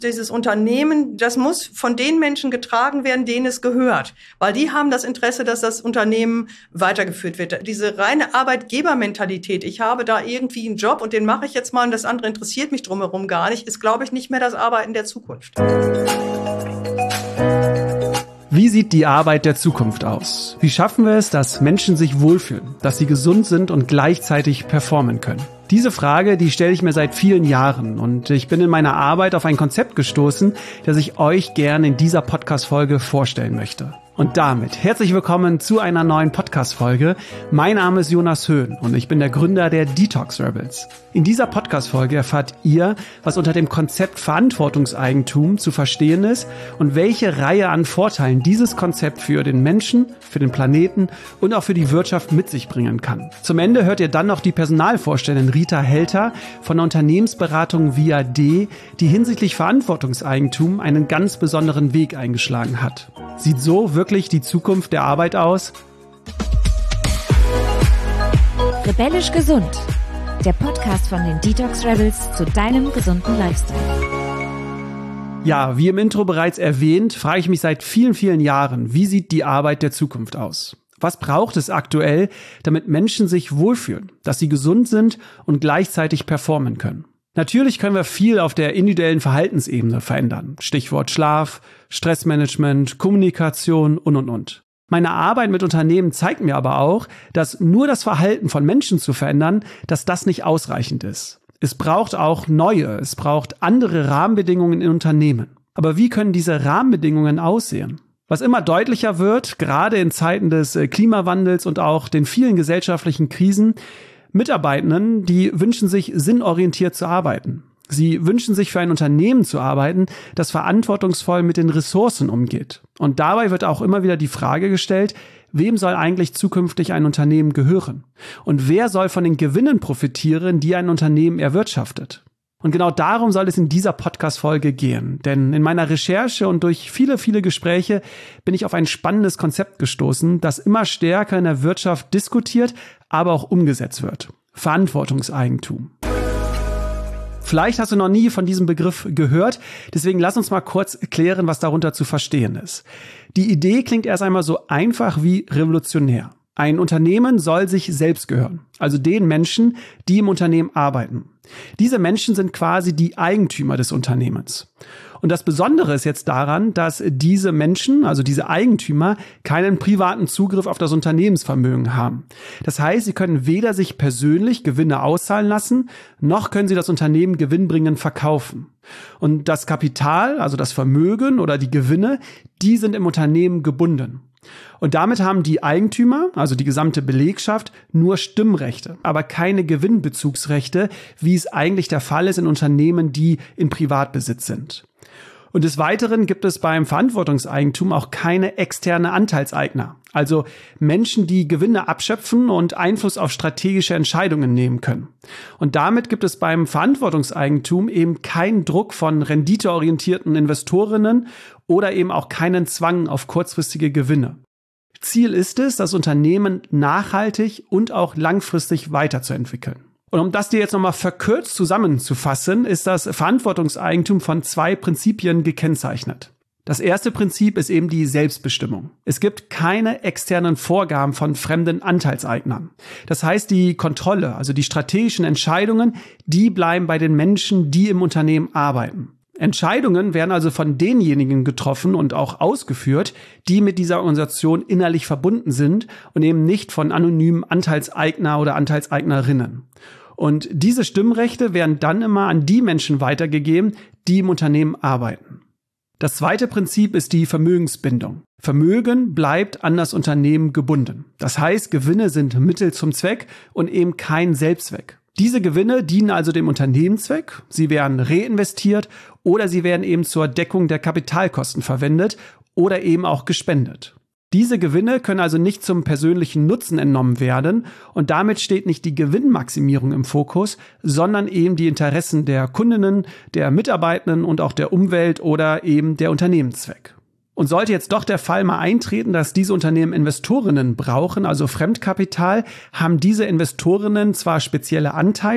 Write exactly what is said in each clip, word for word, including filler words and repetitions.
Dieses Unternehmen, das muss von den Menschen getragen werden, denen es gehört. Weil die haben das Interesse, dass das Unternehmen weitergeführt wird. Diese reine Arbeitgebermentalität, ich habe da irgendwie einen Job und den mache ich jetzt mal und das andere interessiert mich drumherum gar nicht, ist, glaube ich, nicht mehr das Arbeiten der Zukunft. Wie sieht die Arbeit der Zukunft aus? Wie schaffen wir es, dass Menschen sich wohlfühlen, dass sie gesund sind und gleichzeitig performen können? Diese Frage, die stelle ich mir seit vielen Jahren und ich bin in meiner Arbeit auf ein Konzept gestoßen, das ich euch gerne in dieser Podcast-Folge vorstellen möchte. Und damit herzlich willkommen zu einer neuen Podcast-Folge. Mein Name ist Jonas Höhn und ich bin der Gründer der Detox Rebels. In dieser Podcast-Folge erfahrt ihr, was unter dem Konzept Verantwortungseigentum zu verstehen ist und welche Reihe an Vorteilen dieses Konzept für den Menschen, für den Planeten und auch für die Wirtschaft mit sich bringen kann. Zum Ende hört ihr dann noch die Personalvorstellerin Rita Helter von der Unternehmensberatung V I A D, die hinsichtlich Verantwortungseigentum einen ganz besonderen Weg eingeschlagen hat. Sieht so wirklich die Zukunft der Arbeit aus? Rebellisch gesund. Der Podcast von den Detox Rebels zu deinem gesunden Lifestyle. Ja, wie im Intro bereits erwähnt, frage ich mich seit vielen, vielen Jahren, wie sieht die Arbeit der Zukunft aus? Was braucht es aktuell, damit Menschen sich wohlfühlen, dass sie gesund sind und gleichzeitig performen können? Natürlich können wir viel auf der individuellen Verhaltensebene verändern. Stichwort Schlaf, Stressmanagement, Kommunikation und, und, und. Meine Arbeit mit Unternehmen zeigt mir aber auch, dass nur das Verhalten von Menschen zu verändern, dass das nicht ausreichend ist. Es braucht auch neue, es braucht andere Rahmenbedingungen in Unternehmen. Aber wie können diese Rahmenbedingungen aussehen? Was immer deutlicher wird, gerade in Zeiten des Klimawandels und auch den vielen gesellschaftlichen Krisen, Mitarbeitenden, die wünschen sich, sinnorientiert zu arbeiten. Sie wünschen sich für ein Unternehmen zu arbeiten, das verantwortungsvoll mit den Ressourcen umgeht. Und dabei wird auch immer wieder die Frage gestellt, wem soll eigentlich zukünftig ein Unternehmen gehören? Und wer soll von den Gewinnen profitieren, die ein Unternehmen erwirtschaftet? Und genau darum soll es in dieser Podcast-Folge gehen. Denn in meiner Recherche und durch viele, viele Gespräche bin ich auf ein spannendes Konzept gestoßen, das immer stärker in der Wirtschaft diskutiert, aber auch umgesetzt wird. Verantwortungseigentum. Vielleicht hast du noch nie von diesem Begriff gehört, deswegen lass uns mal kurz klären, was darunter zu verstehen ist. Die Idee klingt erst einmal so einfach wie revolutionär. Ein Unternehmen soll sich selbst gehören, also den Menschen, die im Unternehmen arbeiten. Diese Menschen sind quasi die Eigentümer des Unternehmens. Und das Besondere ist jetzt daran, dass diese Menschen, also diese Eigentümer, keinen privaten Zugriff auf das Unternehmensvermögen haben. Das heißt, sie können weder sich persönlich Gewinne auszahlen lassen, noch können sie das Unternehmen gewinnbringend verkaufen. Und das Kapital, also das Vermögen oder die Gewinne, die sind im Unternehmen gebunden. Und damit haben die Eigentümer, also die gesamte Belegschaft, nur Stimmrechte, aber keine Gewinnbezugsrechte, wie es eigentlich der Fall ist in Unternehmen, die in Privatbesitz sind. Und des Weiteren gibt es beim Verantwortungseigentum auch keine externe Anteilseigner, also Menschen, die Gewinne abschöpfen und Einfluss auf strategische Entscheidungen nehmen können. Und damit gibt es beim Verantwortungseigentum eben keinen Druck von renditeorientierten Investorinnen oder eben auch keinen Zwang auf kurzfristige Gewinne. Ziel ist es, das Unternehmen nachhaltig und auch langfristig weiterzuentwickeln. Und um das dir jetzt nochmal verkürzt zusammenzufassen, ist das Verantwortungseigentum von zwei Prinzipien gekennzeichnet. Das erste Prinzip ist eben die Selbstbestimmung. Es gibt keine externen Vorgaben von fremden Anteilseignern. Das heißt, die Kontrolle, also die strategischen Entscheidungen, die bleiben bei den Menschen, die im Unternehmen arbeiten. Entscheidungen werden also von denjenigen getroffen und auch ausgeführt, die mit dieser Organisation innerlich verbunden sind und eben nicht von anonymen Anteilseigner oder Anteilseignerinnen. Und diese Stimmrechte werden dann immer an die Menschen weitergegeben, die im Unternehmen arbeiten. Das zweite Prinzip ist die Vermögensbindung. Vermögen bleibt an das Unternehmen gebunden. Das heißt, Gewinne sind Mittel zum Zweck und eben kein Selbstzweck. Diese Gewinne dienen also dem Unternehmenszweck, sie werden reinvestiert oder sie werden eben zur Deckung der Kapitalkosten verwendet oder eben auch gespendet. Diese Gewinne können also nicht zum persönlichen Nutzen entnommen werden und damit steht nicht die Gewinnmaximierung im Fokus, sondern eben die Interessen der Kundinnen, der Mitarbeitenden und auch der Umwelt oder eben der Unternehmenszweck. Und sollte jetzt doch der Fall mal eintreten, dass diese Unternehmen Investorinnen brauchen, also Fremdkapital, haben diese Investorinnen zwar spezielle Anteile,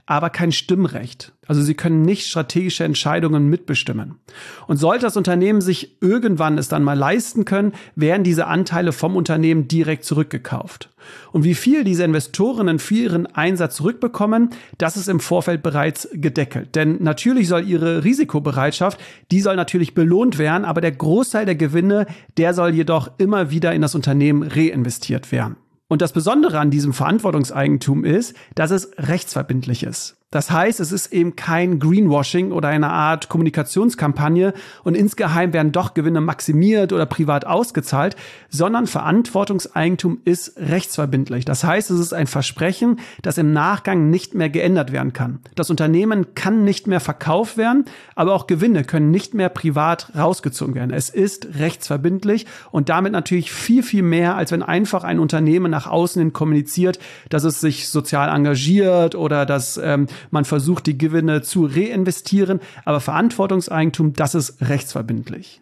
aber kein Stimmrecht. Also sie können nicht strategische Entscheidungen mitbestimmen. Und sollte das Unternehmen sich irgendwann es dann mal leisten können, werden diese Anteile vom Unternehmen direkt zurückgekauft. Und wie viel diese Investorinnen für ihren Einsatz zurückbekommen, das ist im Vorfeld bereits gedeckelt. Denn natürlich soll ihre Risikobereitschaft, die soll natürlich belohnt werden, aber der Großteil der Gewinne, der soll jedoch immer wieder in das Unternehmen reinvestiert werden. Und das Besondere an diesem Verantwortungseigentum ist, dass es rechtsverbindlich ist. Das heißt, es ist eben kein Greenwashing oder eine Art Kommunikationskampagne und insgeheim werden doch Gewinne maximiert oder privat ausgezahlt, sondern Verantwortungseigentum ist rechtsverbindlich. Das heißt, es ist ein Versprechen, das im Nachgang nicht mehr geändert werden kann. Das Unternehmen kann nicht mehr verkauft werden, aber auch Gewinne können nicht mehr privat rausgezogen werden. Es ist rechtsverbindlich und damit natürlich viel, viel mehr, als wenn einfach ein Unternehmen nach außen hin kommuniziert, dass es sich sozial engagiert oder dass ähm, man versucht, die Gewinne zu reinvestieren, aber Verantwortungseigentum, das ist rechtsverbindlich.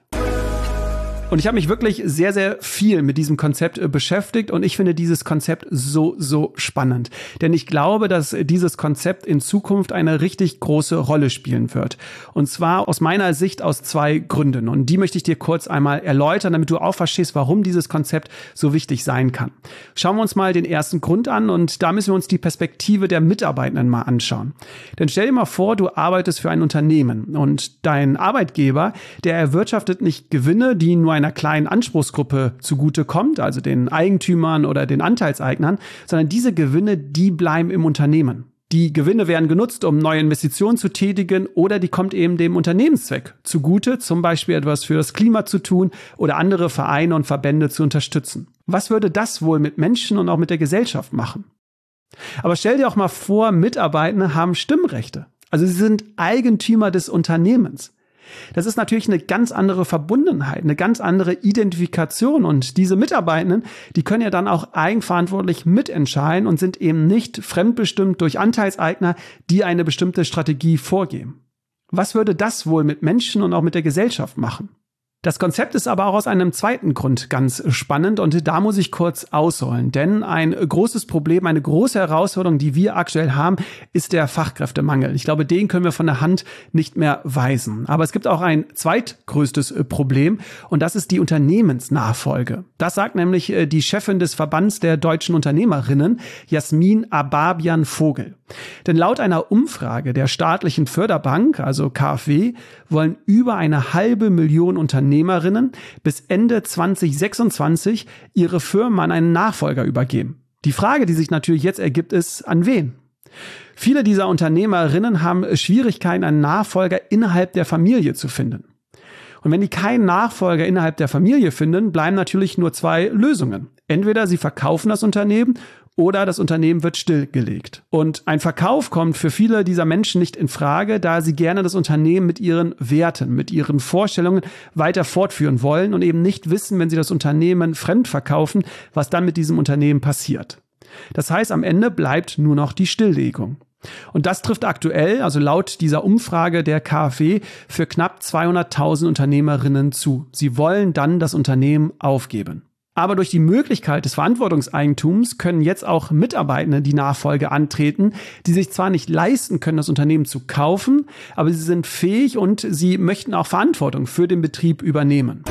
Und ich habe mich wirklich sehr, sehr viel mit diesem Konzept äh, beschäftigt und ich finde dieses Konzept so, so spannend. Denn ich glaube, dass dieses Konzept in Zukunft eine richtig große Rolle spielen wird. Und zwar aus meiner Sicht aus zwei Gründen. Und die möchte ich dir kurz einmal erläutern, damit du auch verstehst, warum dieses Konzept so wichtig sein kann. Schauen wir uns mal den ersten Grund an und da müssen wir uns die Perspektive der Mitarbeitenden mal anschauen. Denn stell dir mal vor, du arbeitest für ein Unternehmen und dein Arbeitgeber, der erwirtschaftet nicht Gewinne, die nur einer kleinen Anspruchsgruppe zugute kommt, also den Eigentümern oder den Anteilseignern, sondern diese Gewinne, die bleiben im Unternehmen. Die Gewinne werden genutzt, um neue Investitionen zu tätigen oder die kommt eben dem Unternehmenszweck zugute, zum Beispiel etwas für das Klima zu tun oder andere Vereine und Verbände zu unterstützen. Was würde das wohl mit Menschen und auch mit der Gesellschaft machen? Aber stell dir auch mal vor, Mitarbeitende haben Stimmrechte. Also sie sind Eigentümer des Unternehmens. Das ist natürlich eine ganz andere Verbundenheit, eine ganz andere Identifikation und diese Mitarbeitenden, die können ja dann auch eigenverantwortlich mitentscheiden und sind eben nicht fremdbestimmt durch Anteilseigner, die eine bestimmte Strategie vorgeben. Was würde das wohl mit Menschen und auch mit der Gesellschaft machen? Das Konzept ist aber auch aus einem zweiten Grund ganz spannend und da muss ich kurz ausholen, denn ein großes Problem, eine große Herausforderung, die wir aktuell haben, ist der Fachkräftemangel. Ich glaube, den können wir von der Hand nicht mehr weisen. Aber es gibt auch ein zweitgrößtes Problem und das ist die Unternehmensnachfolge. Das sagt nämlich die Chefin des Verbands der deutschen Unternehmerinnen, Jasmin Ababian-Vogel. Denn laut einer Umfrage der staatlichen Förderbank, also K f W, wollen über eine halbe Million Unternehmerinnen bis Ende zwanzig sechsundzwanzig ihre Firmen an einen Nachfolger übergeben. Die Frage, die sich natürlich jetzt ergibt, ist, an wen? Viele dieser Unternehmerinnen haben Schwierigkeiten, einen Nachfolger innerhalb der Familie zu finden. Und wenn die keinen Nachfolger innerhalb der Familie finden, bleiben natürlich nur zwei Lösungen. Entweder sie verkaufen das Unternehmen oder das Unternehmen wird stillgelegt. Und ein Verkauf kommt für viele dieser Menschen nicht in Frage, da sie gerne das Unternehmen mit ihren Werten, mit ihren Vorstellungen weiter fortführen wollen und eben nicht wissen, wenn sie das Unternehmen fremd verkaufen, was dann mit diesem Unternehmen passiert. Das heißt, am Ende bleibt nur noch die Stilllegung. Und das trifft aktuell, also laut dieser Umfrage der K f W, für knapp zweihunderttausend Unternehmerinnen zu. Sie wollen dann das Unternehmen aufgeben. Aber durch die Möglichkeit des Verantwortungseigentums können jetzt auch Mitarbeitende die Nachfolge antreten, die sich zwar nicht leisten können, das Unternehmen zu kaufen, aber sie sind fähig und sie möchten auch Verantwortung für den Betrieb übernehmen.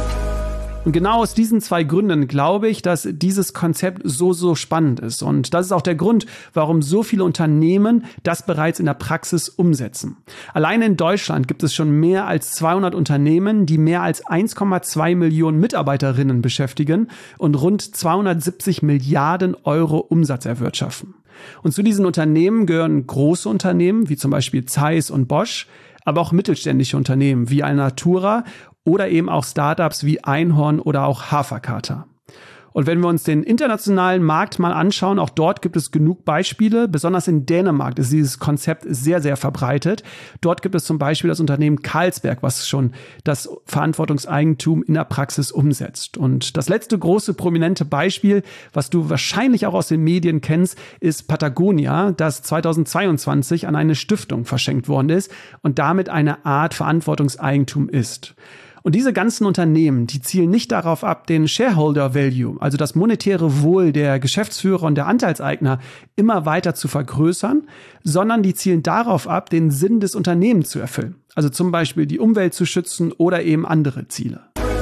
Und genau aus diesen zwei Gründen glaube ich, dass dieses Konzept so, so spannend ist. Und das ist auch der Grund, warum so viele Unternehmen das bereits in der Praxis umsetzen. Allein in Deutschland gibt es schon mehr als zweihundert Unternehmen, die mehr als eins Komma zwei Millionen Mitarbeiterinnen beschäftigen und rund zweihundertsiebzig Milliarden Euro Umsatz erwirtschaften. Und zu diesen Unternehmen gehören große Unternehmen, wie zum Beispiel Zeiss und Bosch, aber auch mittelständische Unternehmen wie Alnatura oder eben auch Startups wie Einhorn oder auch Haferkater. Und wenn wir uns den internationalen Markt mal anschauen, auch dort gibt es genug Beispiele. Besonders in Dänemark ist dieses Konzept sehr, sehr verbreitet. Dort gibt es zum Beispiel das Unternehmen Carlsberg, was schon das Verantwortungseigentum in der Praxis umsetzt. Und das letzte große prominente Beispiel, was du wahrscheinlich auch aus den Medien kennst, ist Patagonia, das zweitausendzweiundzwanzig an eine Stiftung verschenkt worden ist und damit eine Art Verantwortungseigentum ist. Und diese ganzen Unternehmen, die zielen nicht darauf ab, den Shareholder Value, also das monetäre Wohl der Geschäftsführer und der Anteilseigner, immer weiter zu vergrößern, sondern die zielen darauf ab, den Sinn des Unternehmens zu erfüllen. Also zum Beispiel die Umwelt zu schützen oder eben andere Ziele.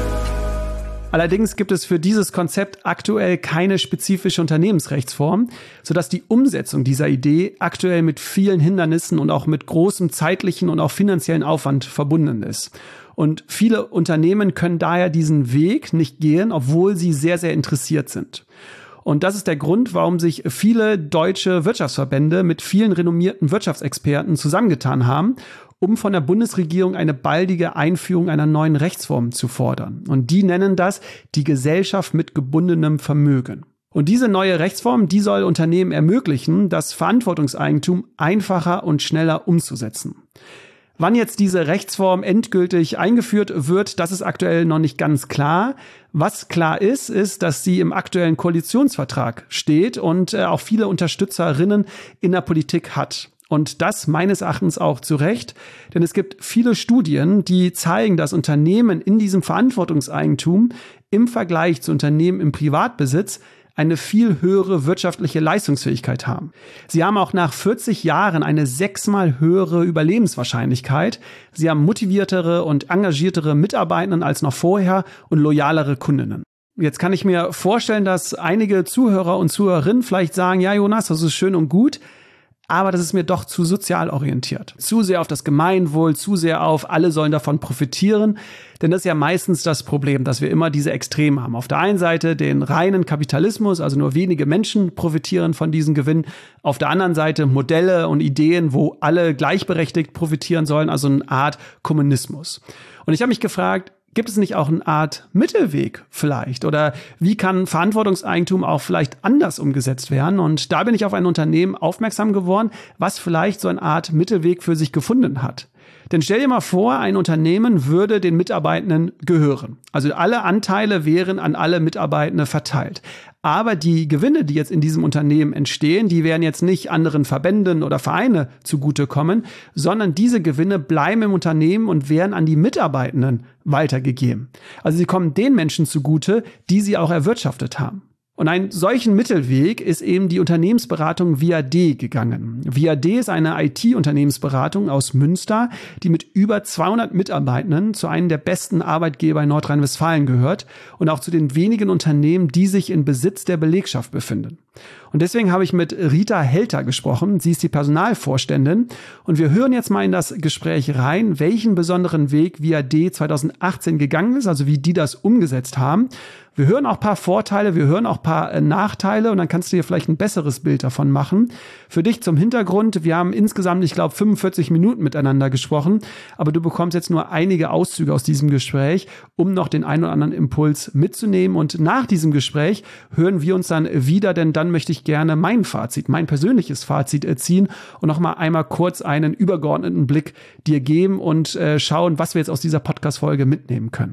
Allerdings gibt es für dieses Konzept aktuell keine spezifische Unternehmensrechtsform, sodass die Umsetzung dieser Idee aktuell mit vielen Hindernissen und auch mit großem zeitlichen und auch finanziellen Aufwand verbunden ist. Und viele Unternehmen können daher diesen Weg nicht gehen, obwohl sie sehr, sehr interessiert sind. Und das ist der Grund, warum sich viele deutsche Wirtschaftsverbände mit vielen renommierten Wirtschaftsexperten zusammengetan haben, um von der Bundesregierung eine baldige Einführung einer neuen Rechtsform zu fordern. Und die nennen das die Gesellschaft mit gebundenem Vermögen. Und diese neue Rechtsform, die soll Unternehmen ermöglichen, das Verantwortungseigentum einfacher und schneller umzusetzen. Wann jetzt diese Rechtsform endgültig eingeführt wird, das ist aktuell noch nicht ganz klar. Was klar ist, ist, dass sie im aktuellen Koalitionsvertrag steht und auch viele Unterstützerinnen in der Politik hat. Und das meines Erachtens auch zu Recht, denn es gibt viele Studien, die zeigen, dass Unternehmen in diesem Verantwortungseigentum im Vergleich zu Unternehmen im Privatbesitz eine viel höhere wirtschaftliche Leistungsfähigkeit haben. Sie haben auch nach vierzig Jahren eine sechsmal höhere Überlebenswahrscheinlichkeit. Sie haben motiviertere und engagiertere Mitarbeiter als noch vorher und loyalere Kundinnen. Jetzt kann ich mir vorstellen, dass einige Zuhörer und Zuhörerinnen vielleicht sagen, ja Jonas, das ist schön und gut, aber das ist mir doch zu sozial orientiert. Zu sehr auf das Gemeinwohl, zu sehr auf, alle sollen davon profitieren. Denn das ist ja meistens das Problem, dass wir immer diese Extreme haben. Auf der einen Seite den reinen Kapitalismus, also nur wenige Menschen profitieren von diesen Gewinnen. Auf der anderen Seite Modelle und Ideen, wo alle gleichberechtigt profitieren sollen, also eine Art Kommunismus. Und ich habe mich gefragt, gibt es nicht auch eine Art Mittelweg vielleicht? Oder wie kann Verantwortungseigentum auch vielleicht anders umgesetzt werden? Und da bin ich auf ein Unternehmen aufmerksam geworden, was vielleicht so eine Art Mittelweg für sich gefunden hat. Denn stell dir mal vor, ein Unternehmen würde den Mitarbeitenden gehören. Also alle Anteile wären an alle Mitarbeitende verteilt. Aber die Gewinne, die jetzt in diesem Unternehmen entstehen, die werden jetzt nicht anderen Verbänden oder Vereine zugutekommen, sondern diese Gewinne bleiben im Unternehmen und werden an die Mitarbeitenden weitergegeben. Also sie kommen den Menschen zugute, die sie auch erwirtschaftet haben. Und einen solchen Mittelweg ist eben die Unternehmensberatung Viad gegangen. Viad ist eine I T-Unternehmensberatung aus Münster, die mit über zweihundert Mitarbeitenden zu einem der besten Arbeitgeber in Nordrhein-Westfalen gehört und auch zu den wenigen Unternehmen, die sich in Besitz der Belegschaft befinden. Und deswegen habe ich mit Rita Helter gesprochen. Sie ist die Personalvorständin. Und wir hören jetzt mal in das Gespräch rein, welchen besonderen Weg Viad zweitausendachtzehn gegangen ist, also wie die das umgesetzt haben. Wir hören auch ein paar Vorteile, wir hören auch ein paar äh, Nachteile und dann kannst du dir vielleicht ein besseres Bild davon machen. Für dich zum Hintergrund, wir haben insgesamt, ich glaube, fünfundvierzig Minuten miteinander gesprochen, aber du bekommst jetzt nur einige Auszüge aus diesem Gespräch, um noch den einen oder anderen Impuls mitzunehmen. Und nach diesem Gespräch hören wir uns dann wieder, denn dann möchte ich gerne mein Fazit, mein persönliches Fazit ziehen und noch mal einmal kurz einen übergeordneten Blick dir geben und äh, schauen, was wir jetzt aus dieser Podcast-Folge mitnehmen können.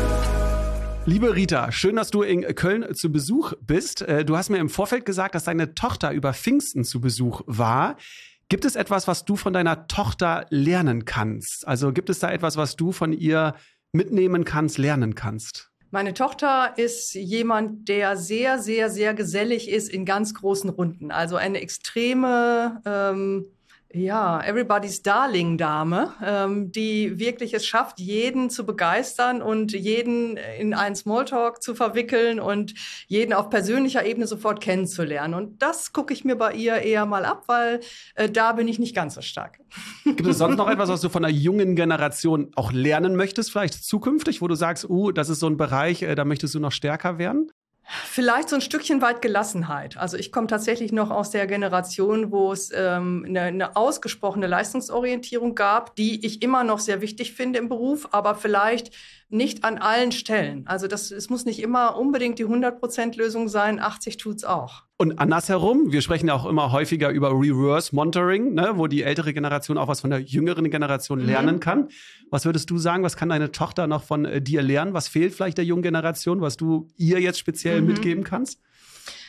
Liebe Rita, schön, dass du in Köln zu Besuch bist. Du hast mir im Vorfeld gesagt, dass deine Tochter über Pfingsten zu Besuch war. Gibt es etwas, was du von deiner Tochter lernen kannst? Also gibt es da etwas, was du von ihr mitnehmen kannst, lernen kannst? Meine Tochter ist jemand, der sehr, sehr, sehr gesellig ist in ganz großen Runden. Also eine extreme ähm Ja, everybody's Darling-Dame, ähm, die wirklich es schafft, jeden zu begeistern und jeden in einen Smalltalk zu verwickeln und jeden auf persönlicher Ebene sofort kennenzulernen. Und das gucke ich mir bei ihr eher mal ab, weil äh, da bin ich nicht ganz so stark. Gibt es sonst noch etwas, was du von der jungen Generation auch lernen möchtest, vielleicht zukünftig, wo du sagst, uh, das ist so ein Bereich, äh, da möchtest du noch stärker werden? Vielleicht so ein Stückchen weit Gelassenheit. Also ich komme tatsächlich noch aus der Generation, wo es ähm, eine, eine ausgesprochene Leistungsorientierung gab, die ich immer noch sehr wichtig finde im Beruf, aber vielleicht nicht an allen Stellen. Also das, es muss nicht immer unbedingt die hundert Prozent Lösung sein, achtzig tut's auch. Und andersherum, wir sprechen ja auch immer häufiger über Reverse Mentoring, ne, wo die ältere Generation auch was von der jüngeren Generation Mhm. lernen kann. Was würdest du sagen, was kann deine Tochter noch von äh, dir lernen? Was fehlt vielleicht der jungen Generation, was du ihr jetzt speziell Mhm. mitgeben kannst?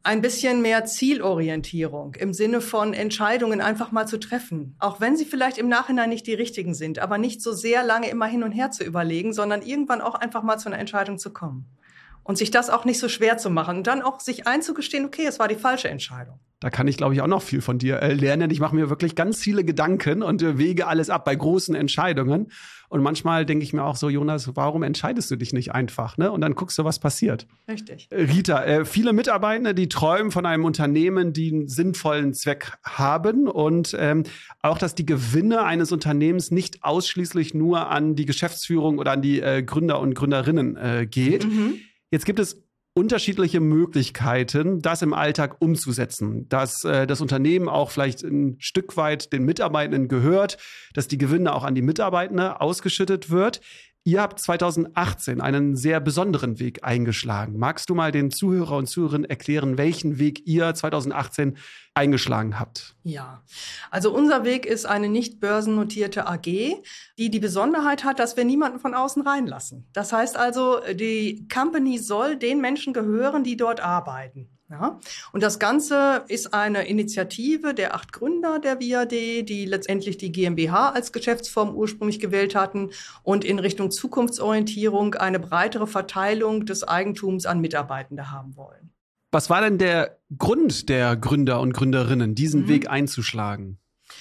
ein bisschen mehr Zielorientierung im Sinne von Entscheidungen einfach mal zu treffen. Auch wenn sie vielleicht im Nachhinein nicht die richtigen sind, aber nicht so sehr lange immer hin und her zu überlegen, sondern irgendwann auch einfach mal zu einer Entscheidung zu kommen. Und sich das auch nicht so schwer zu machen und dann auch sich einzugestehen, okay, es war die falsche Entscheidung. Da kann ich, glaube ich, auch noch viel von dir äh, lernen. Ich mache mir wirklich ganz viele Gedanken und äh, wege alles ab bei großen Entscheidungen. Und manchmal denke ich mir auch so, Jonas, warum entscheidest du dich nicht einfach? Ne? Und dann guckst du, was passiert. Richtig. Rita, äh, viele Mitarbeitende, die träumen von einem Unternehmen, die einen sinnvollen Zweck haben und ähm, auch, dass die Gewinne eines Unternehmens nicht ausschließlich nur an die Geschäftsführung oder an die äh, Gründer und Gründerinnen äh, geht. Mhm. Jetzt gibt es unterschiedliche Möglichkeiten, das im Alltag umzusetzen, dass äh, das Unternehmen auch vielleicht ein Stück weit den Mitarbeitenden gehört, dass die Gewinne auch an die Mitarbeitenden ausgeschüttet wird. Ihr habt zweitausendachtzehn einen sehr besonderen Weg eingeschlagen. Magst du mal den Zuhörer und Zuhörerinnen erklären, welchen Weg ihr zweitausendachtzehn eingeschlagen habt? Ja, also unser Weg ist eine nicht börsennotierte A G, die die Besonderheit hat, dass wir niemanden von außen reinlassen. Das heißt also, die Company soll den Menschen gehören, die dort arbeiten. Ja, und das Ganze ist eine Initiative der acht Gründer der V I A D, die letztendlich die GmbH als Geschäftsform ursprünglich gewählt hatten und in Richtung Zukunftsorientierung eine breitere Verteilung des Eigentums an Mitarbeitende haben wollen. Was war denn der Grund der Gründer und Gründerinnen, diesen mhm. Weg einzuschlagen?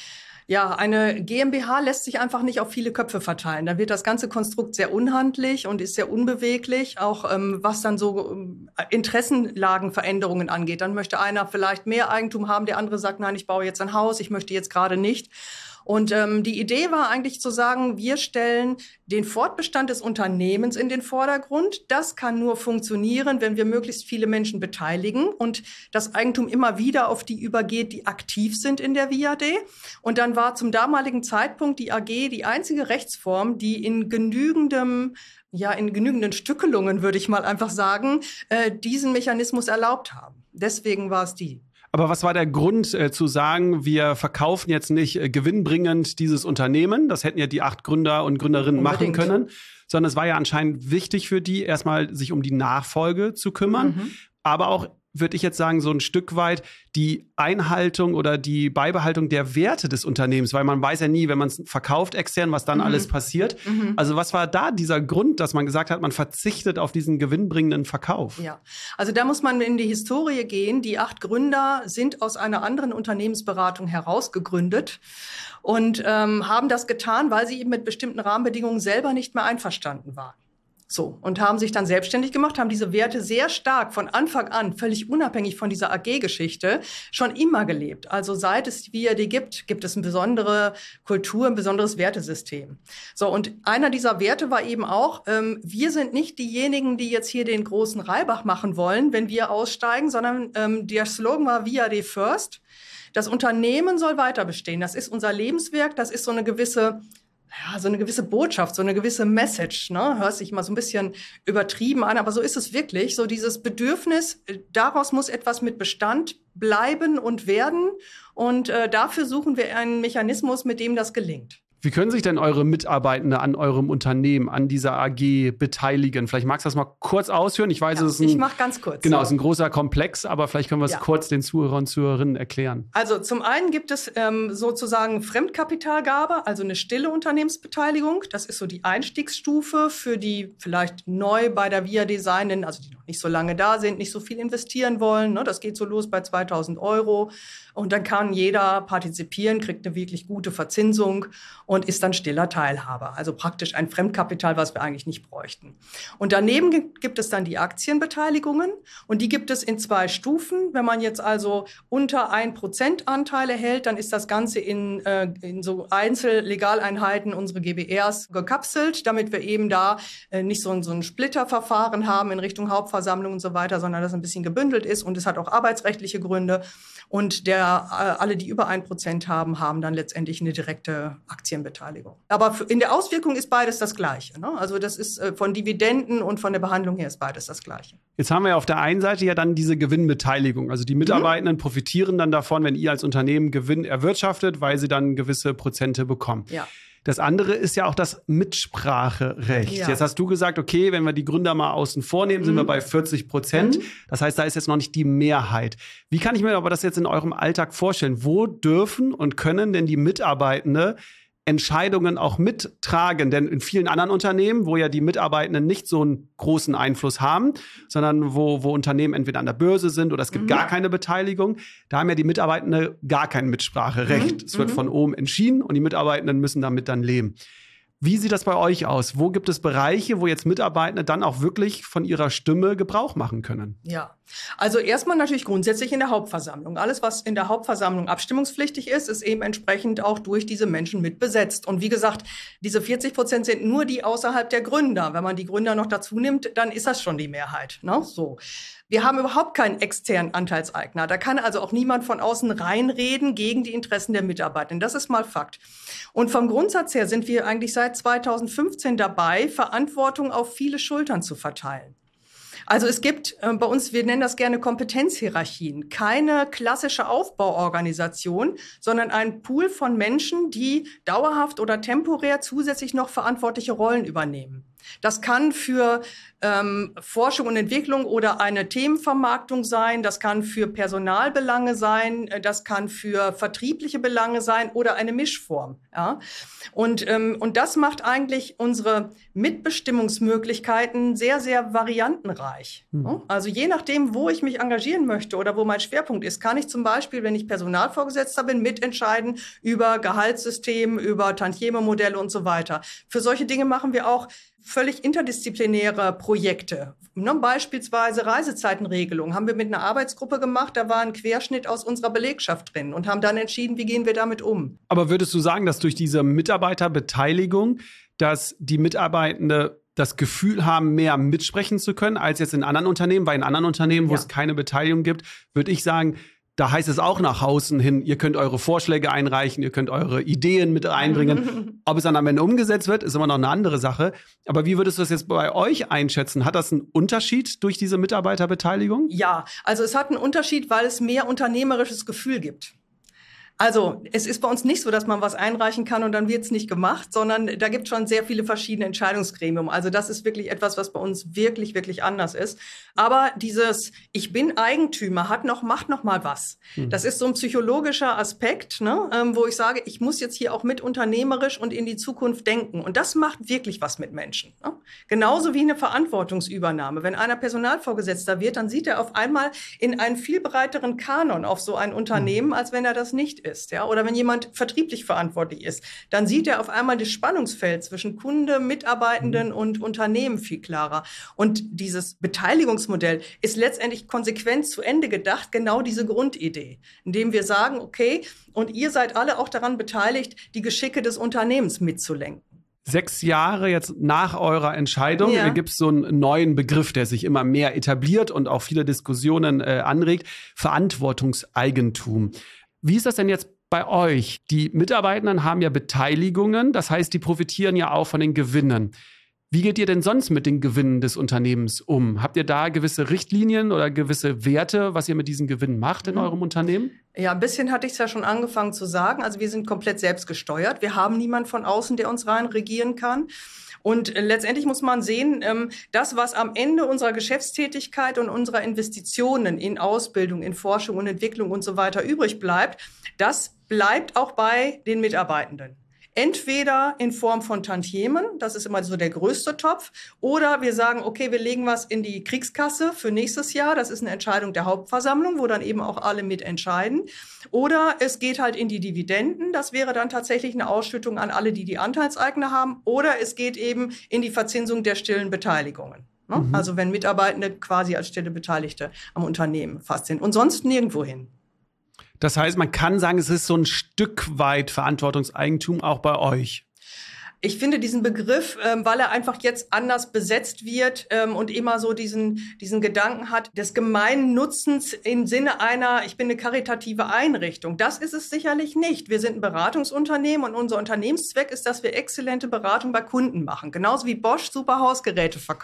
Ja, eine GmbH lässt sich einfach nicht auf viele Köpfe verteilen. Da wird das ganze Konstrukt sehr unhandlich und ist sehr unbeweglich, auch ähm, was dann so ähm, Interessenlagenveränderungen angeht. Dann möchte einer vielleicht mehr Eigentum haben, der andere sagt, nein, ich baue jetzt ein Haus, ich möchte jetzt gerade nicht. Und ähm, die Idee war eigentlich zu sagen, wir stellen den Fortbestand des Unternehmens in den Vordergrund. Das kann nur funktionieren, wenn wir möglichst viele Menschen beteiligen und das Eigentum immer wieder auf die übergeht, die aktiv sind in der V I A D. Und dann war zum damaligen Zeitpunkt die A G die einzige Rechtsform, die in genügendem ja, in genügenden Stückelungen, würde ich mal einfach sagen, äh, diesen Mechanismus erlaubt haben. Deswegen war es die. Aber was war der Grund äh, zu sagen, wir verkaufen jetzt nicht äh, gewinnbringend dieses Unternehmen? Das hätten ja die acht Gründer und Gründerinnen Unbedingt. machen können. Sondern es war ja anscheinend wichtig für die, erstmal sich um die Nachfolge zu kümmern. Mhm. Aber auch, würde ich jetzt sagen, so ein Stück weit die Einhaltung oder die Beibehaltung der Werte des Unternehmens. Weil man weiß ja nie, wenn man es verkauft extern, was dann mhm. alles passiert. Mhm. Also was war da dieser Grund, dass man gesagt hat, man verzichtet auf diesen gewinnbringenden Verkauf? Ja, also da muss man in die Historie gehen. Die acht Gründer sind aus einer anderen Unternehmensberatung herausgegründet und ähm, haben das getan, weil sie eben mit bestimmten Rahmenbedingungen selber nicht mehr einverstanden waren. So, und haben sich dann selbstständig gemacht, haben diese Werte sehr stark von Anfang an, völlig unabhängig von dieser A G-Geschichte, schon immer gelebt. Also seit es die V I A D gibt, gibt es eine besondere Kultur, ein besonderes Wertesystem. So, und einer dieser Werte war eben auch, ähm, wir sind nicht diejenigen, die jetzt hier den großen Reibach machen wollen, wenn wir aussteigen, sondern ähm, der Slogan war V I A D First. Das Unternehmen soll weiter bestehen. Das ist unser Lebenswerk, das ist so eine gewisse Ja, so eine gewisse Botschaft, so eine gewisse Message, ne? Hört sich mal so ein bisschen übertrieben an, aber so ist es wirklich. So dieses Bedürfnis, daraus muss etwas mit Bestand bleiben und werden. Und äh, dafür suchen wir einen Mechanismus, mit dem das gelingt. Wie können sich denn eure Mitarbeitende an eurem Unternehmen, an dieser A G beteiligen? Vielleicht magst du das mal kurz ausführen. Ich weiß, ja, es ist ein, ich mach ganz kurz. Genau, es ist ein großer Komplex, aber vielleicht können wir es ja. kurz den Zuhörern und Zuhörerinnen erklären. Also zum einen gibt es ähm, sozusagen Fremdkapitalgabe, also eine stille Unternehmensbeteiligung. Das ist so die Einstiegsstufe für die vielleicht neu bei der V I A D seienden, also die noch nicht so lange da sind, nicht so viel investieren wollen. Ne? Das geht so los bei zweitausend Euro. Und dann kann jeder partizipieren, kriegt eine wirklich gute Verzinsung und ist dann stiller Teilhaber. Also praktisch ein Fremdkapital, was wir eigentlich nicht bräuchten. Und daneben gibt es dann die Aktienbeteiligungen. Und die gibt es in zwei Stufen. Wenn man jetzt also unter ein Prozent Anteile hält, dann ist das Ganze in, äh, in so Einzellegaleinheiten, unsere G B Rs, gekapselt, damit wir eben da äh, nicht so ein, so ein Splitterverfahren haben in Richtung Hauptversammlung und so weiter, sondern das ein bisschen gebündelt ist. Und es hat auch arbeitsrechtliche Gründe. Und der, äh, alle, die über ein Prozent haben, haben dann letztendlich eine direkte Aktienbeteiligung. Aber in der Auswirkung ist beides das Gleiche. Ne? Also das ist äh, von Dividenden und von der Behandlung her ist beides das Gleiche. Jetzt haben wir ja auf der einen Seite ja dann diese Gewinnbeteiligung. Also die Mitarbeitenden mhm. profitieren dann davon, wenn ihr als Unternehmen Gewinn erwirtschaftet, weil sie dann gewisse Prozente bekommen. Ja. Das andere ist ja auch das Mitspracherecht. Ja. Jetzt hast du gesagt, okay, wenn wir die Gründer mal außen vor nehmen, sind mhm. wir bei vierzig Prozent. Mhm. Das heißt, da ist jetzt noch nicht die Mehrheit. Wie kann ich mir aber das jetzt in eurem Alltag vorstellen? Wo dürfen und können denn die Mitarbeitende Entscheidungen auch mittragen? Denn in vielen anderen Unternehmen, wo ja die Mitarbeitenden nicht so einen großen Einfluss haben, sondern wo, wo Unternehmen entweder an der Börse sind oder es gibt mhm. gar keine Beteiligung, da haben ja die Mitarbeitenden gar kein Mitspracherecht. Mhm. Es wird von oben entschieden und die Mitarbeitenden müssen damit dann leben. Wie sieht das bei euch aus? Wo gibt es Bereiche, wo jetzt Mitarbeitende dann auch wirklich von ihrer Stimme Gebrauch machen können? Ja, also erstmal natürlich grundsätzlich in der Hauptversammlung. Alles, was in der Hauptversammlung abstimmungspflichtig ist, ist eben entsprechend auch durch diese Menschen mit besetzt. Und wie gesagt, diese vierzig Prozent sind nur die außerhalb der Gründer. Wenn man die Gründer noch dazu nimmt, dann ist das schon die Mehrheit. Ne? So. Wir haben überhaupt keinen externen Anteilseigner. Da kann also auch niemand von außen reinreden gegen die Interessen der Mitarbeitenden. Das ist mal Fakt. Und vom Grundsatz her sind wir eigentlich seit zweitausendfünfzehn dabei, Verantwortung auf viele Schultern zu verteilen. Also es gibt äh, bei uns, wir nennen das gerne Kompetenzhierarchien, keine klassische Aufbauorganisation, sondern ein Pool von Menschen, die dauerhaft oder temporär zusätzlich noch verantwortliche Rollen übernehmen. Das kann für ähm, Forschung und Entwicklung oder eine Themenvermarktung sein, das kann für Personalbelange sein, das kann für vertriebliche Belange sein oder eine Mischform. Ja? Und, ähm, und das macht eigentlich unsere Mitbestimmungsmöglichkeiten sehr, sehr variantenreich. Mhm. Also je nachdem, wo ich mich engagieren möchte oder wo mein Schwerpunkt ist, kann ich zum Beispiel, wenn ich Personalvorgesetzter bin, mitentscheiden über Gehaltssystem, über Tantieme-Modelle und so weiter. Für solche Dinge machen wir auch völlig interdisziplinäre Projekte. Ne, beispielsweise Reisezeitenregelung haben wir mit einer Arbeitsgruppe gemacht, da war ein Querschnitt aus unserer Belegschaft drin und haben dann entschieden, wie gehen wir damit um. Aber würdest du sagen, dass durch diese Mitarbeiterbeteiligung, dass die Mitarbeitende das Gefühl haben, mehr mitsprechen zu können, als jetzt in anderen Unternehmen? Weil in anderen Unternehmen, wo ja. es keine Beteiligung gibt, würde ich sagen, da heißt es auch nach außen hin, ihr könnt eure Vorschläge einreichen, ihr könnt eure Ideen mit einbringen. Ob es dann am Ende umgesetzt wird, ist immer noch eine andere Sache. Aber wie würdest du das jetzt bei euch einschätzen? Hat das einen Unterschied durch diese Mitarbeiterbeteiligung? Ja, also es hat einen Unterschied, weil es mehr unternehmerisches Gefühl gibt. Also es ist bei uns nicht so, dass man was einreichen kann und dann wird's nicht gemacht, sondern da gibt es schon sehr viele verschiedene Entscheidungsgremien. Also das ist wirklich etwas, was bei uns wirklich, wirklich anders ist. Aber dieses Ich bin Eigentümer hat noch, macht noch mal was. Mhm. Das ist so ein psychologischer Aspekt, ne, ähm, wo ich sage, ich muss jetzt hier auch mit unternehmerisch und in die Zukunft denken. Und das macht wirklich was mit Menschen. Ne? Genauso wie eine Verantwortungsübernahme. Wenn einer Personalvorgesetzter wird, dann sieht er auf einmal in einen viel breiteren Kanon auf so ein Unternehmen, mhm. als wenn er das nicht ist, ja, oder wenn jemand vertrieblich verantwortlich ist, dann sieht er auf einmal das Spannungsfeld zwischen Kunde, Mitarbeitenden und Unternehmen viel klarer. Und dieses Beteiligungsmodell ist letztendlich konsequent zu Ende gedacht, genau diese Grundidee, indem wir sagen, okay, und ihr seid alle auch daran beteiligt, die Geschicke des Unternehmens mitzulenken. Sechs Jahre jetzt nach eurer Entscheidung ja. gibt es so einen neuen Begriff, der sich immer mehr etabliert und auch viele Diskussionen äh, anregt, Verantwortungseigentum. Wie ist das denn jetzt bei euch? Die Mitarbeitenden haben ja Beteiligungen, das heißt, die profitieren ja auch von den Gewinnen. Wie geht ihr denn sonst mit den Gewinnen des Unternehmens um? Habt ihr da gewisse Richtlinien oder gewisse Werte, was ihr mit diesen Gewinnen macht in mhm. eurem Unternehmen? Ja, ein bisschen hatte ich es ja schon angefangen zu sagen. Also wir sind komplett selbstgesteuert. Wir haben niemanden von außen, der uns rein regieren kann. Und letztendlich muss man sehen, das, was am Ende unserer Geschäftstätigkeit und unserer Investitionen in Ausbildung, in Forschung und Entwicklung und so weiter übrig bleibt, das bleibt auch bei den Mitarbeitenden. Entweder in Form von Tantiemen, das ist immer so der größte Topf, oder wir sagen, okay, wir legen was in die Kriegskasse für nächstes Jahr, das ist eine Entscheidung der Hauptversammlung, wo dann eben auch alle mitentscheiden. Oder es geht halt in die Dividenden, das wäre dann tatsächlich eine Ausschüttung an alle, die die Anteilseigner haben, oder es geht eben in die Verzinsung der stillen Beteiligungen. Ne? Mhm. Also wenn Mitarbeitende quasi als stille Beteiligte am Unternehmen fast sind und sonst nirgendwo hin. Das heißt, man kann sagen, es ist so ein Stück weit Verantwortungseigentum auch bei euch. Ich finde diesen Begriff, ähm, weil er einfach jetzt anders besetzt wird ähm, und immer so diesen, diesen Gedanken hat des gemeinen Nutzens im Sinne einer, ich bin eine karitative Einrichtung. Das ist es sicherlich nicht. Wir sind ein Beratungsunternehmen und unser Unternehmenszweck ist, dass wir exzellente Beratung bei Kunden machen. Genauso wie Bosch super Hausgeräte verkauft.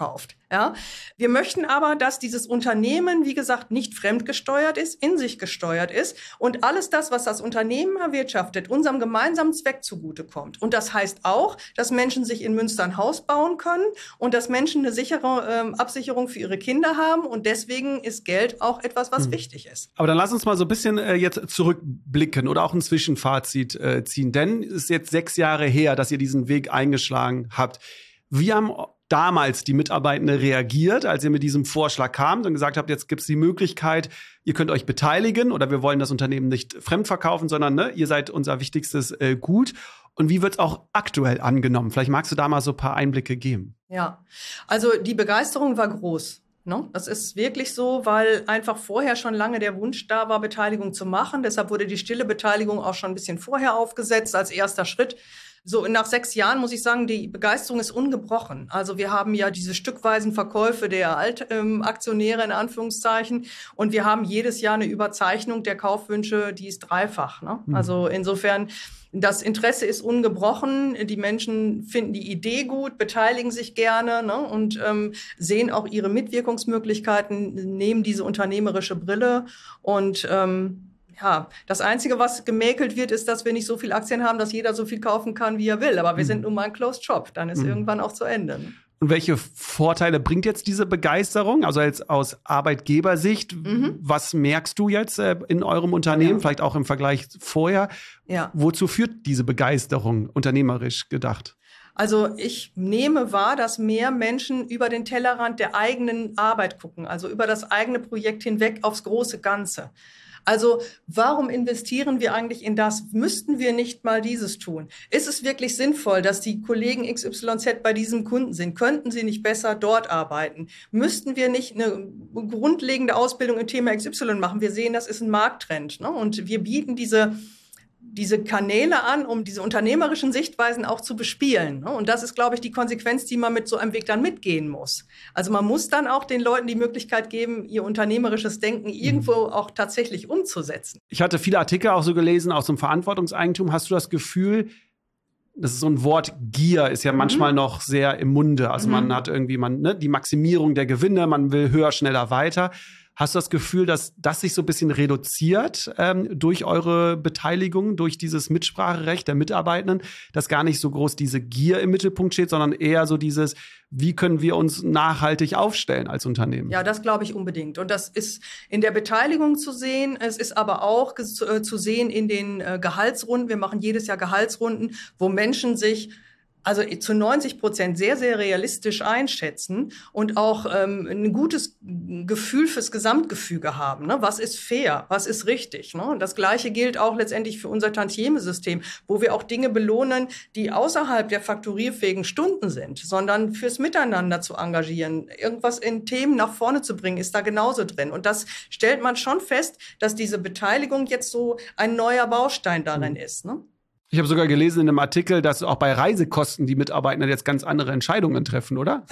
Ja, wir möchten aber, dass dieses Unternehmen, wie gesagt, nicht fremdgesteuert ist, in sich gesteuert ist und alles das, was das Unternehmen erwirtschaftet, unserem gemeinsamen Zweck zugutekommt. Und das heißt auch, dass Menschen sich in Münster ein Haus bauen können und dass Menschen eine sichere ähm, Absicherung für ihre Kinder haben. Und deswegen ist Geld auch etwas, was hm. wichtig ist. Aber dann lass uns mal so ein bisschen äh, jetzt zurückblicken oder auch ein Zwischenfazit äh, ziehen. Denn es ist jetzt sechs Jahre her, dass ihr diesen Weg eingeschlagen habt. Wie haben damals die Mitarbeitenden reagiert, als ihr mit diesem Vorschlag kamt und gesagt habt, jetzt gibt es die Möglichkeit, ihr könnt euch beteiligen oder wir wollen das Unternehmen nicht fremdverkaufen, sondern ne, ihr seid unser wichtigstes äh, Gut. Und wie wird es auch aktuell angenommen? Vielleicht magst du da mal so ein paar Einblicke geben. Ja, also die Begeisterung war groß. No, das ist wirklich so, weil einfach vorher schon lange der Wunsch da war, Beteiligung zu machen. Deshalb wurde die stille Beteiligung auch schon ein bisschen vorher aufgesetzt als erster Schritt. So, nach sechs Jahren muss ich sagen, die Begeisterung ist ungebrochen. Also wir haben ja diese stückweisen Verkäufe der Altaktionäre in Anführungszeichen und wir haben jedes Jahr eine Überzeichnung der Kaufwünsche, die ist dreifach. Ne? Mhm. Also insofern, das Interesse ist ungebrochen. Die Menschen finden die Idee gut, beteiligen sich gerne, ne? und ähm, sehen auch ihre Mitwirkungsmöglichkeiten, nehmen diese unternehmerische Brille und ähm, ja, das Einzige, was gemäkelt wird, ist, dass wir nicht so viel Aktien haben, dass jeder so viel kaufen kann, wie er will. Aber wir mhm. sind nun mal ein Closed Shop. Dann ist mhm. irgendwann auch zu Ende. Ne? Und welche Vorteile bringt jetzt diese Begeisterung? Also jetzt aus Arbeitgebersicht, mhm. was merkst du jetzt äh, in eurem Unternehmen, ja. vielleicht auch im Vergleich vorher? Ja. Wozu führt diese Begeisterung, unternehmerisch gedacht? Also ich nehme wahr, dass mehr Menschen über den Tellerrand der eigenen Arbeit gucken, also über das eigene Projekt hinweg aufs große Ganze. Also warum investieren wir eigentlich in das? Müssten wir nicht mal dieses tun? Ist es wirklich sinnvoll, dass die Kollegen X Y Z bei diesem Kunden sind? Könnten sie nicht besser dort arbeiten? Müssten wir nicht eine grundlegende Ausbildung im Thema X Y machen? Wir sehen, das ist ein Markttrend, ne? Und wir bieten diese diese Kanäle an, um diese unternehmerischen Sichtweisen auch zu bespielen. Und das ist, glaube ich, die Konsequenz, die man mit so einem Weg dann mitgehen muss. Also man muss dann auch den Leuten die Möglichkeit geben, ihr unternehmerisches Denken irgendwo auch tatsächlich umzusetzen. Ich hatte viele Artikel auch so gelesen, auch zum Verantwortungseigentum. Hast du das Gefühl, das ist so ein Wort, Gier ist ja mhm. manchmal noch sehr im Munde. Also mhm. man hat irgendwie man, ne, die Maximierung der Gewinne, man will höher, schneller, weiter. Hast du das Gefühl, dass das sich so ein bisschen reduziert ähm, durch eure Beteiligung, durch dieses Mitspracherecht der Mitarbeitenden, dass gar nicht so groß diese Gier im Mittelpunkt steht, sondern eher so dieses, wie können wir uns nachhaltig aufstellen als Unternehmen? Ja, das glaube ich unbedingt. Und das ist in der Beteiligung zu sehen. Es ist aber auch äh, zu sehen in den äh, Gehaltsrunden. Wir machen jedes Jahr Gehaltsrunden, wo Menschen sich also zu neunzig Prozent sehr, sehr realistisch einschätzen und auch ähm, ein gutes Gefühl fürs Gesamtgefüge haben. Ne? Was ist fair? Was ist richtig? Ne? Und das Gleiche gilt auch letztendlich für unser Tantieme-System, wo wir auch Dinge belohnen, die außerhalb der fakturierfähigen Stunden sind, sondern fürs Miteinander zu engagieren. Irgendwas in Themen nach vorne zu bringen, ist da genauso drin. Und das stellt man schon fest, dass diese Beteiligung jetzt so ein neuer Baustein darin mhm. ist. Ne? Ich habe sogar gelesen in einem Artikel, dass auch bei Reisekosten die Mitarbeiter jetzt ganz andere Entscheidungen treffen, oder?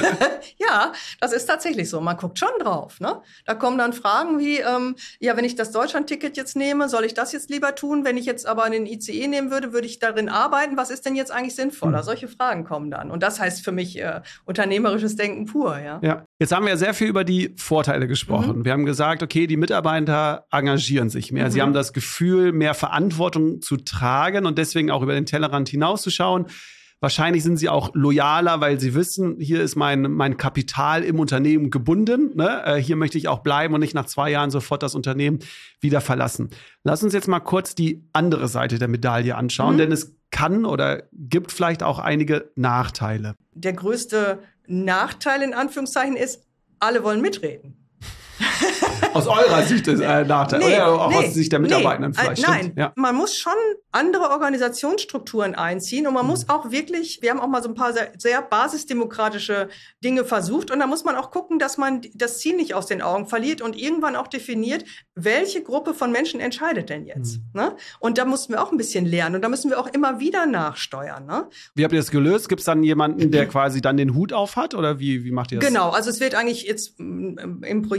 Ja, das ist tatsächlich so. Man guckt schon drauf. Ne? Da kommen dann Fragen wie, ähm, ja, wenn ich das Deutschland-Ticket jetzt nehme, soll ich das jetzt lieber tun? Wenn ich jetzt aber einen I C E nehmen würde, würde ich darin arbeiten? Was ist denn jetzt eigentlich sinnvoller? Mhm. Solche Fragen kommen dann. Und das heißt für mich äh, unternehmerisches Denken pur. Ja. Ja. Jetzt haben wir ja sehr viel über die Vorteile gesprochen. Mhm. Wir haben gesagt, okay, die Mitarbeiter engagieren sich mehr. Mhm. Sie haben das Gefühl, mehr Verantwortung zu tragen und deswegen auch über den Tellerrand hinauszuschauen. Wahrscheinlich sind sie auch loyaler, weil sie wissen, hier ist mein, mein Kapital im Unternehmen gebunden. Ne? Äh, hier möchte ich auch bleiben und nicht nach zwei Jahren sofort das Unternehmen wieder verlassen. Lass uns jetzt mal kurz die andere Seite der Medaille anschauen, mhm. denn es kann oder gibt vielleicht auch einige Nachteile. Der größte Nachteil in Anführungszeichen ist, alle wollen mitreden. Aus eurer Sicht ist ein Nachteil, nee, oder auch nee, aus Sicht der Mitarbeitenden nee, vielleicht. Nein, stimmt? Ja. Man muss schon andere Organisationsstrukturen einziehen und man mhm. muss auch wirklich, wir haben auch mal so ein paar sehr, sehr basisdemokratische Dinge versucht und da muss man auch gucken, dass man das Ziel nicht aus den Augen verliert und irgendwann auch definiert, welche Gruppe von Menschen entscheidet denn jetzt. Mhm. Ne? Und da mussten wir auch ein bisschen lernen und da müssen wir auch immer wieder nachsteuern. Ne? Wie habt ihr das gelöst? Gibt es dann jemanden, der quasi dann den Hut auf hat oder wie, wie macht ihr das? Genau, also es wird eigentlich jetzt im Projekt vorher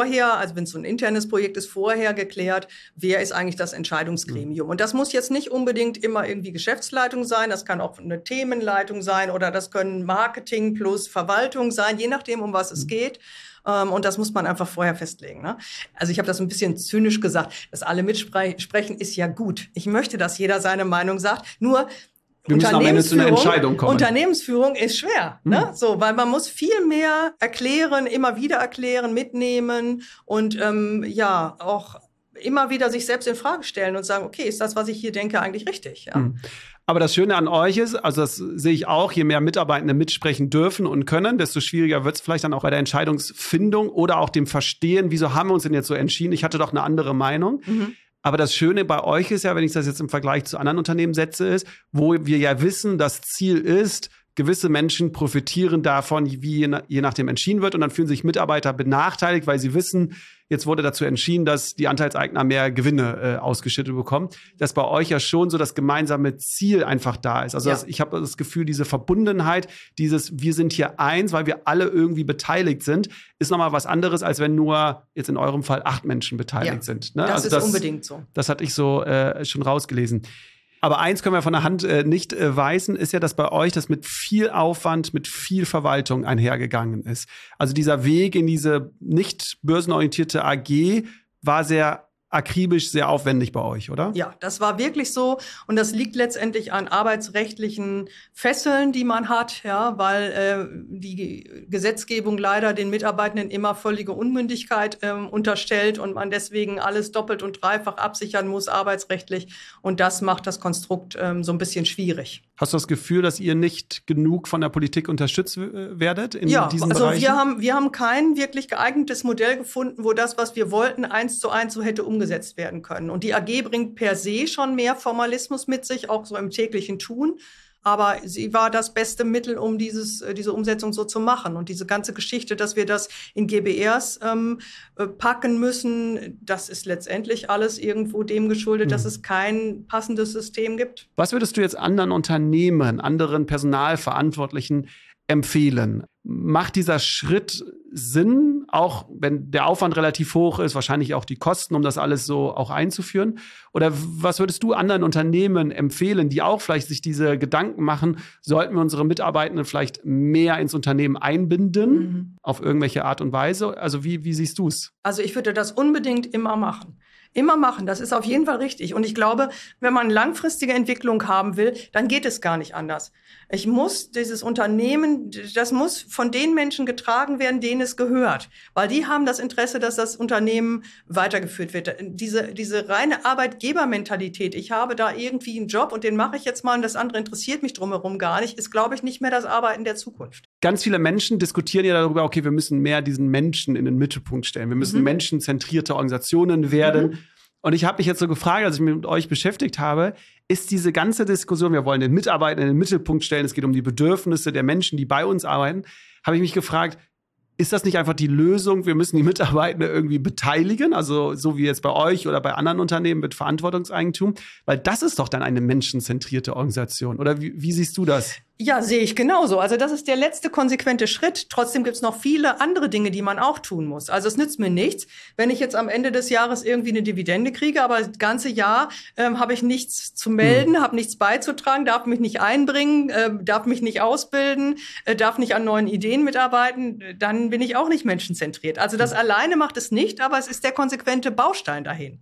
vorher, also wenn es so ein internes Projekt ist, vorher geklärt, wer ist eigentlich das Entscheidungsgremium. Und das muss jetzt nicht unbedingt immer irgendwie Geschäftsleitung sein, das kann auch eine Themenleitung sein oder das können Marketing plus Verwaltung sein, je nachdem, um was es geht. Und das muss man einfach vorher festlegen. Ne? Also ich habe das ein bisschen zynisch gesagt, dass alle mitsprechen, ist ja gut. Ich möchte, dass jeder seine Meinung sagt. Nur Wir müssen am Ende zu einer Entscheidung kommen. Unternehmensführung ist schwer, hm. ne? So, weil man muss viel mehr erklären, immer wieder erklären, mitnehmen und ähm, ja auch immer wieder sich selbst in Frage stellen und sagen, okay, ist das, was ich hier denke, eigentlich richtig? Ja? Hm. Aber das Schöne an euch ist, also das sehe ich auch, je mehr Mitarbeitende mitsprechen dürfen und können, desto schwieriger wird es vielleicht dann auch bei der Entscheidungsfindung oder auch dem Verstehen, wieso haben wir uns denn jetzt so entschieden? Ich hatte doch eine andere Meinung. Mhm. Aber das Schöne bei euch ist ja, wenn ich das jetzt im Vergleich zu anderen Unternehmen setze, ist, wo wir ja wissen, das Ziel ist, gewisse Menschen profitieren davon, wie je, nach, je nachdem entschieden wird. Und dann fühlen sich Mitarbeiter benachteiligt, weil sie wissen, jetzt wurde dazu entschieden, dass die Anteilseigner mehr Gewinne äh, ausgeschüttet bekommen. Dass bei euch ja schon so das gemeinsame Ziel einfach da ist. Also ja. das, ich habe das Gefühl, diese Verbundenheit, dieses wir sind hier eins, weil wir alle irgendwie beteiligt sind, ist nochmal was anderes, als wenn nur jetzt in eurem Fall acht Menschen beteiligt ja. sind. Ne? Das also ist das, unbedingt so. Das hatte ich so äh, schon rausgelesen. Aber eins können wir von der Hand äh, nicht äh, weisen, ist ja, dass bei euch das mit viel Aufwand, mit viel Verwaltung einhergegangen ist. Also dieser Weg in diese nicht börsenorientierte A G war sehr akribisch, sehr aufwendig bei euch, oder? Ja, das war wirklich so. Und das liegt letztendlich an arbeitsrechtlichen Fesseln, die man hat, ja, weil äh, die Gesetzgebung leider den Mitarbeitenden immer völlige Unmündigkeit äh, unterstellt und man deswegen alles doppelt und dreifach absichern muss, arbeitsrechtlich. Und das macht das Konstrukt ähm, so ein bisschen schwierig. Hast du das Gefühl, dass ihr nicht genug von der Politik unterstützt äh, werdet in ja, diesen also Bereichen? wir haben, wir haben kein wirklich geeignetes Modell gefunden, wo das, was wir wollten, eins zu eins so hätte umgesetzt werden können. Und die A G bringt per se schon mehr Formalismus mit sich, auch so im täglichen Tun. Aber sie war das beste Mittel, um dieses, diese Umsetzung so zu machen. Und diese ganze Geschichte, dass wir das in G B Rs ähm, packen müssen, das ist letztendlich alles irgendwo dem geschuldet, mhm. dass es kein passendes System gibt. Was würdest du jetzt anderen Unternehmen, anderen Personalverantwortlichen empfehlen? Macht dieser Schritt Sinn, auch wenn der Aufwand relativ hoch ist, wahrscheinlich auch die Kosten, um das alles so auch einzuführen? Oder was würdest du anderen Unternehmen empfehlen, die auch vielleicht sich diese Gedanken machen, sollten wir unsere Mitarbeitenden vielleicht mehr ins Unternehmen einbinden, mhm. auf irgendwelche Art und Weise? Also wie, wie siehst du es? Also ich würde das unbedingt immer machen. Immer machen, das ist auf jeden Fall richtig. Und ich glaube, wenn man langfristige Entwicklung haben will, dann geht es gar nicht anders. Ich muss dieses Unternehmen, das muss von den Menschen getragen werden, denen es gehört. Weil die haben das Interesse, dass das Unternehmen weitergeführt wird. Diese, diese reine Arbeitgebermentalität, ich habe da irgendwie einen Job und den mache ich jetzt mal und das andere interessiert mich drumherum gar nicht, ist, glaube ich, nicht mehr das Arbeiten der Zukunft. Ganz viele Menschen diskutieren ja darüber, okay, wir müssen mehr diesen Menschen in den Mittelpunkt stellen. Wir müssen mhm. menschenzentrierte Organisationen werden. Mhm. Und ich habe mich jetzt so gefragt, als ich mich mit euch beschäftigt habe, ist diese ganze Diskussion, wir wollen den Mitarbeiter in den Mittelpunkt stellen, es geht um die Bedürfnisse der Menschen, die bei uns arbeiten, habe ich mich gefragt, ist das nicht einfach die Lösung, wir müssen die Mitarbeiter irgendwie beteiligen, also so wie jetzt bei euch oder bei anderen Unternehmen mit Verantwortungseigentum, weil das ist doch dann eine menschenzentrierte Organisation. Oder wie, wie siehst du das? Ja, sehe ich genauso. Also das ist der letzte konsequente Schritt. Trotzdem gibt's noch viele andere Dinge, die man auch tun muss. Also es nützt mir nichts, wenn ich jetzt am Ende des Jahres irgendwie eine Dividende kriege, aber das ganze Jahr ähm, habe ich nichts zu melden, mhm. habe nichts beizutragen, darf mich nicht einbringen, äh, darf mich nicht ausbilden, äh, darf nicht an neuen Ideen mitarbeiten, dann bin ich auch nicht menschenzentriert. Also das mhm. alleine macht es nicht, aber es ist der konsequente Baustein dahin.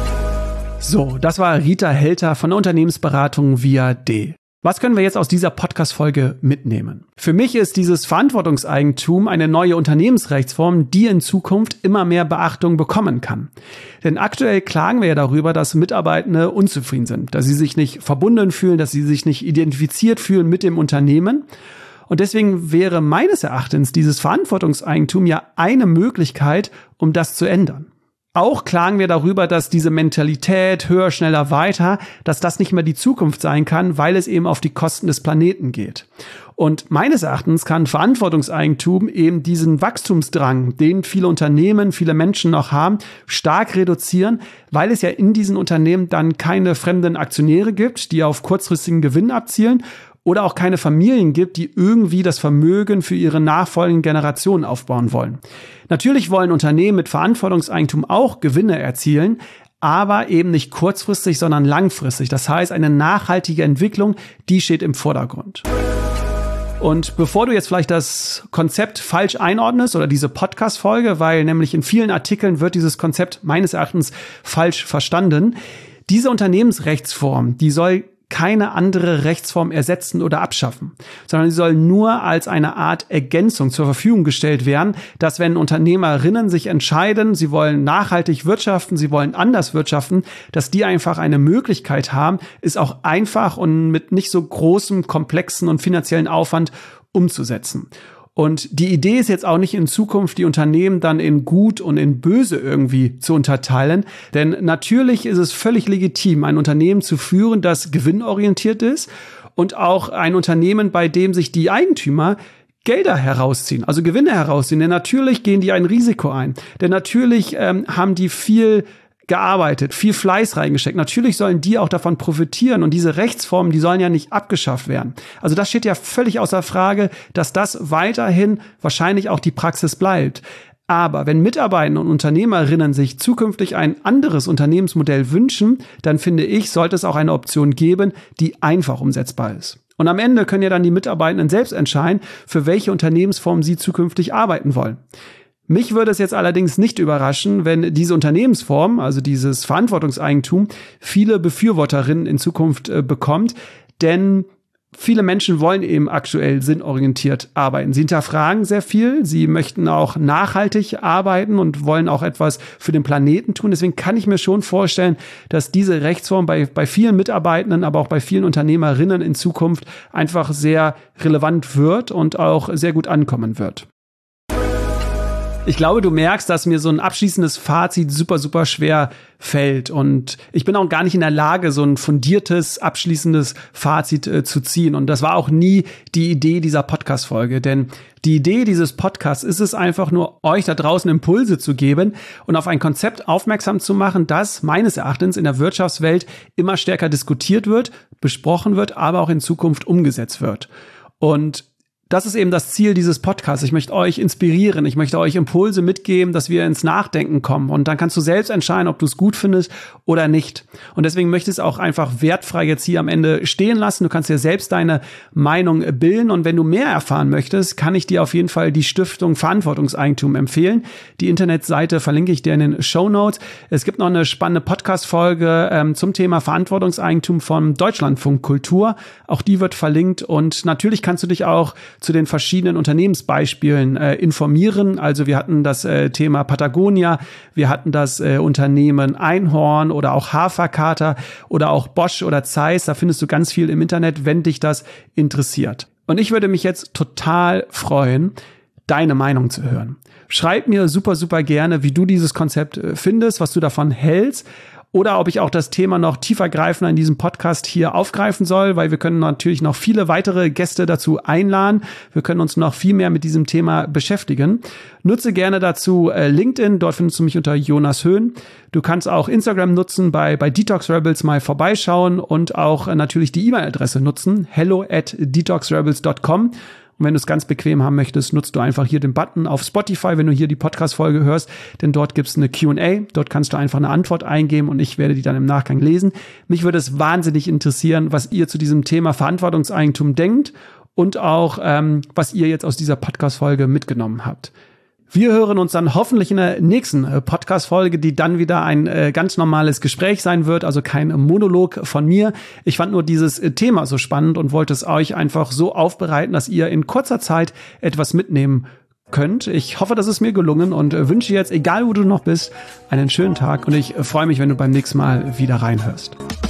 So, das war Rita Helter von der Unternehmensberatung Viade. Was können wir jetzt aus dieser Podcast-Folge mitnehmen? Für mich ist dieses Verantwortungseigentum eine neue Unternehmensrechtsform, die in Zukunft immer mehr Beachtung bekommen kann. Denn aktuell klagen wir ja darüber, dass Mitarbeitende unzufrieden sind, dass sie sich nicht verbunden fühlen, dass sie sich nicht identifiziert fühlen mit dem Unternehmen. Und deswegen wäre meines Erachtens dieses Verantwortungseigentum ja eine Möglichkeit, um das zu ändern. Auch klagen wir darüber, dass diese Mentalität höher, schneller, weiter, dass das nicht mehr die Zukunft sein kann, weil es eben auf die Kosten des Planeten geht. Und meines Erachtens kann Verantwortungseigentum eben diesen Wachstumsdrang, den viele Unternehmen, viele Menschen noch haben, stark reduzieren, weil es ja in diesen Unternehmen dann keine fremden Aktionäre gibt, die auf kurzfristigen Gewinn abzielen. oder auch keine Familien gibt, die irgendwie das Vermögen für ihre nachfolgenden Generationen aufbauen wollen. Natürlich wollen Unternehmen mit Verantwortungseigentum auch Gewinne erzielen, aber eben nicht kurzfristig, sondern langfristig. Das heißt, eine nachhaltige Entwicklung, die steht im Vordergrund. Und bevor du jetzt vielleicht das Konzept falsch einordnest oder diese Podcast-Folge, weil nämlich in vielen Artikeln wird dieses Konzept meines Erachtens falsch verstanden. Diese Unternehmensrechtsform, die soll keine andere Rechtsform ersetzen oder abschaffen, sondern sie soll nur als eine Art Ergänzung zur Verfügung gestellt werden, dass wenn Unternehmerinnen sich entscheiden, sie wollen nachhaltig wirtschaften, sie wollen anders wirtschaften, dass die einfach eine Möglichkeit haben, es auch einfach und mit nicht so großem, komplexen und finanziellen Aufwand umzusetzen. Und die Idee ist jetzt auch nicht in Zukunft, die Unternehmen dann in gut und in böse irgendwie zu unterteilen. Denn natürlich ist es völlig legitim, ein Unternehmen zu führen, das gewinnorientiert ist und auch ein Unternehmen, bei dem sich die Eigentümer Gelder herausziehen, also Gewinne herausziehen. Denn natürlich gehen die ein Risiko ein. Denn natürlich ähm, haben die viel gearbeitet, viel Fleiß reingesteckt. Natürlich sollen die auch davon profitieren und diese Rechtsformen, die sollen ja nicht abgeschafft werden. Also das steht ja völlig außer Frage, dass das weiterhin wahrscheinlich auch die Praxis bleibt. Aber wenn Mitarbeiter und Unternehmerinnen sich zukünftig ein anderes Unternehmensmodell wünschen, dann finde ich, sollte es auch eine Option geben, die einfach umsetzbar ist. Und am Ende können ja dann die Mitarbeitenden selbst entscheiden, für welche Unternehmensform sie zukünftig arbeiten wollen. Mich würde es jetzt allerdings nicht überraschen, wenn diese Unternehmensform, also dieses Verantwortungseigentum, viele Befürworterinnen in Zukunft äh, bekommt, denn viele Menschen wollen eben aktuell sinnorientiert arbeiten. Sie hinterfragen sehr viel, sie möchten auch nachhaltig arbeiten und wollen auch etwas für den Planeten tun. Deswegen kann ich mir schon vorstellen, dass diese Rechtsform bei, bei vielen Mitarbeitenden, aber auch bei vielen Unternehmerinnen in Zukunft einfach sehr relevant wird und auch sehr gut ankommen wird. Ich glaube, du merkst, dass mir so ein abschließendes Fazit super, super schwer fällt. Und ich bin auch gar nicht in der Lage, so ein fundiertes, abschließendes Fazit äh, zu ziehen. Und das war auch nie die Idee dieser Podcast-Folge. Denn die Idee dieses Podcasts ist es einfach nur, euch da draußen Impulse zu geben und auf ein Konzept aufmerksam zu machen, das meines Erachtens in der Wirtschaftswelt immer stärker diskutiert wird, besprochen wird, aber auch in Zukunft umgesetzt wird. Und das ist eben das Ziel dieses Podcasts. Ich möchte euch inspirieren. Ich möchte euch Impulse mitgeben, dass wir ins Nachdenken kommen. Und dann kannst du selbst entscheiden, ob du es gut findest oder nicht. Und deswegen möchte ich es auch einfach wertfrei jetzt hier am Ende stehen lassen. Du kannst dir selbst deine Meinung bilden. Und wenn du mehr erfahren möchtest, kann ich dir auf jeden Fall die Stiftung Verantwortungseigentum empfehlen. Die Internetseite verlinke ich dir in den Shownotes. Es gibt noch eine spannende Podcast-Folge ähm, zum Thema Verantwortungseigentum vom Deutschlandfunk Kultur. Auch die wird verlinkt. Und natürlich kannst du dich auch zu den verschiedenen Unternehmensbeispielen äh, informieren. Also wir hatten das äh, Thema Patagonia, wir hatten das äh, Unternehmen Einhorn oder auch Haferkater oder auch Bosch oder Zeiss. Da findest du ganz viel im Internet, wenn dich das interessiert. Und ich würde mich jetzt total freuen, deine Meinung zu hören. Schreib mir super, super gerne, wie du dieses Konzept äh, findest, was du davon hältst. Oder ob ich auch das Thema noch tiefergreifender in diesem Podcast hier aufgreifen soll, weil wir können natürlich noch viele weitere Gäste dazu einladen. Wir können uns noch viel mehr mit diesem Thema beschäftigen. Nutze gerne dazu äh, LinkedIn, dort findest du mich unter Jonas Höhn. Du kannst auch Instagram nutzen, bei, bei Detox Rebels mal vorbeischauen und auch äh, natürlich die E-Mail-Adresse nutzen, hello at detox rebels dot com. Und wenn du es ganz bequem haben möchtest, nutzt du einfach hier den Button auf Spotify, wenn du hier die Podcast-Folge hörst, denn dort gibt es eine Q und A. Dort kannst du einfach eine Antwort eingeben und ich werde die dann im Nachgang lesen. Mich würde es wahnsinnig interessieren, was ihr zu diesem Thema Verantwortungseigentum denkt und auch, ähm, was ihr jetzt aus dieser Podcast-Folge mitgenommen habt. Wir hören uns dann hoffentlich in der nächsten Podcast-Folge, die dann wieder ein äh, ganz normales Gespräch sein wird, also kein Monolog von mir. Ich fand nur dieses Thema so spannend und wollte es euch einfach so aufbereiten, dass ihr in kurzer Zeit etwas mitnehmen könnt. Ich hoffe, das ist mir gelungen und äh, wünsche jetzt, egal wo du noch bist, einen schönen Tag und ich äh, freue mich, wenn du beim nächsten Mal wieder reinhörst.